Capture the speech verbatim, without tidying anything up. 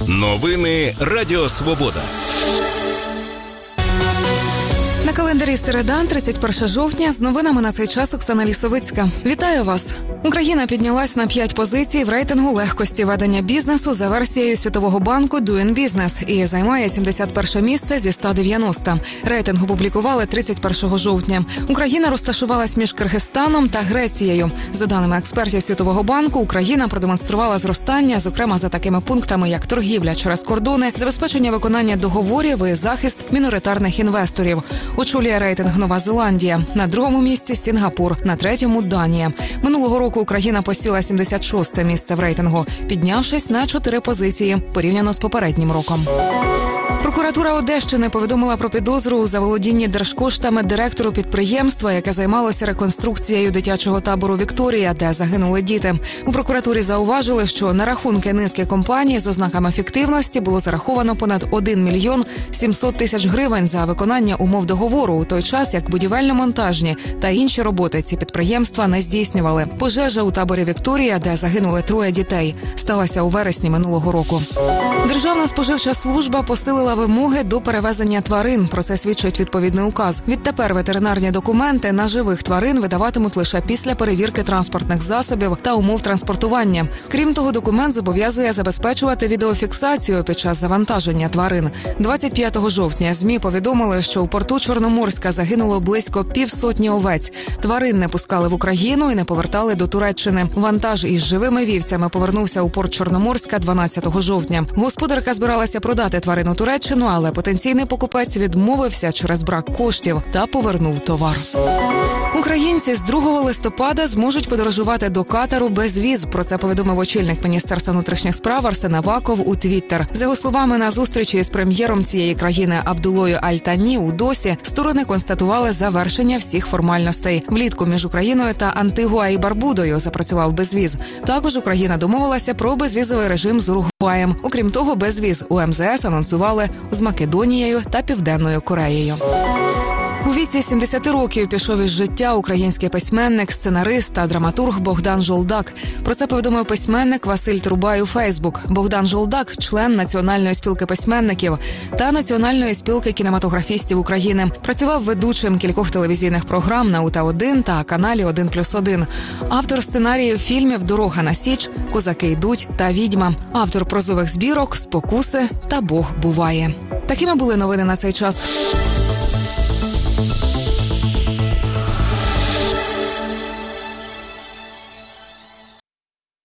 Новини Радіо Свобода. На календарі середа, тридцять перше жовтня, з новинами на цей час Оксана Лісовицька. Вітаю вас! Україна піднялась на п'ять позицій в рейтингу легкості ведення бізнесу за версією Світового банку Doing Business і займає сімдесят перше місце зі ста дев'яноста. Рейтинг опублікували тридцять першого жовтня. Україна розташувалась між Киргизстаном та Грецією. За даними експертів Світового банку, Україна продемонструвала зростання, зокрема за такими пунктами, як торгівля через кордони, забезпечення виконання договорів і захист міноритарних інвесторів. Очолює рейтинг Нова Зеландія. На другому місці Сінгапур, на третьому Данія. Минулого року Україна посіла сімдесят шосте місце в рейтингу, піднявшись на чотири позиції порівняно з попереднім роком. Прокуратура Одещини повідомила про підозру у заволодінні держкоштами директору підприємства, яке займалося реконструкцією дитячого табору «Вікторія», де загинули діти. У прокуратурі зауважили, що на рахунки низки компаній з ознаками фіктивності було зараховано понад один мільйон сімсот тисяч гривень за виконання умов договору, у той час як будівельно-монтажні та інші роботи ці підприємства не здійснювали. Пожежа у таборі «Вікторія», де загинули троє дітей, сталася у вересні минулого року. Державна споживча служба посилила вимоги до перевезення тварин. Про це свідчить відповідний указ. Відтепер ветеринарні документи на живих тварин видаватимуть лише після перевірки транспортних засобів та умов транспортування. Крім того, документ зобов'язує забезпечувати відеофіксацію під час завантаження тварин. двадцять п'ятого жовтня ЗМІ повідомили, що у порту Чорноморська загинуло близько півсотні овець. Тварин не пускали в Україну і не повертали до Туреччини. Вантаж із живими вівцями повернувся у порт Чорноморська дванадцятого жовтня. Господарка збиралася продати тварину Туреччину, але потенційний покупець відмовився через брак коштів та повернув товар. Українці з другого листопада зможуть подорожувати до Катару без віз. Про це повідомив очільник Міністерства внутрішніх справ Арсен Аваков у Твіттер. За його словами, на зустрічі з прем'єром цієї країни Абдулою Аль-Тані у Досі сторони констатували завершення всіх формальностей. Влітку між Україною та Антигуа і Барбудою запрацював безвіз. Також Україна домовилася про безвізовий режим з Уругваєм. Окрім того, безвіз у ем зе ес анонсували з Македонією та Південною Кореєю. У віці сімдесят років пішов із життя український письменник, сценарист та драматург Богдан Жолдак. Про це повідомив письменник Василь Трубай у Фейсбук. Богдан Жолдак – член Національної спілки письменників та Національної спілки кінематографістів України. Працював ведучим кількох телевізійних програм на УТ один та каналі один плюс один. Автор сценаріїв фільмів «Дорога на Січ», «Козаки йдуть» та «Відьма». Автор прозових збірок «Спокуси» та «Бог буває». Такими були новини на цей час.